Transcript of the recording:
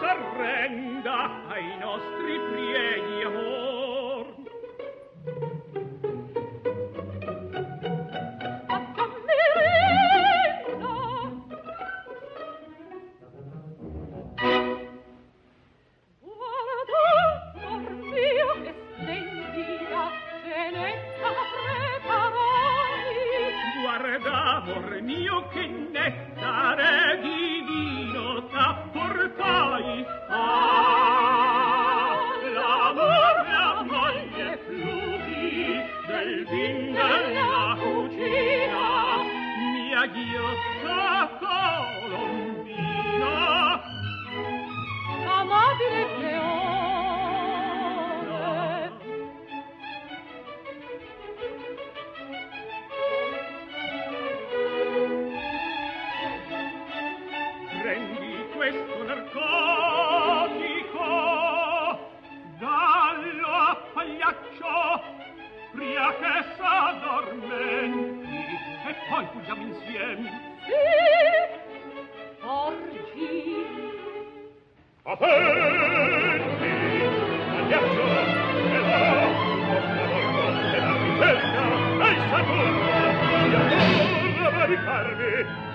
s'arrenda ai nostri prieghi, amor. Guarda, amor mio, che nettare divino t'apportai. Ah, l'amor, la moglie fluvi del vin della cucina, mia ghiotta colombina, amabile Cleone. Prendi questo narcotico, dallo a pagliaccio, pria che s'addormenti, e poi fuggiamo insieme. Sì, orgi. Attenti, pagliaccio, e là, vostra volta, e la ricerca, e il Saturno, io vorrei caricarmi,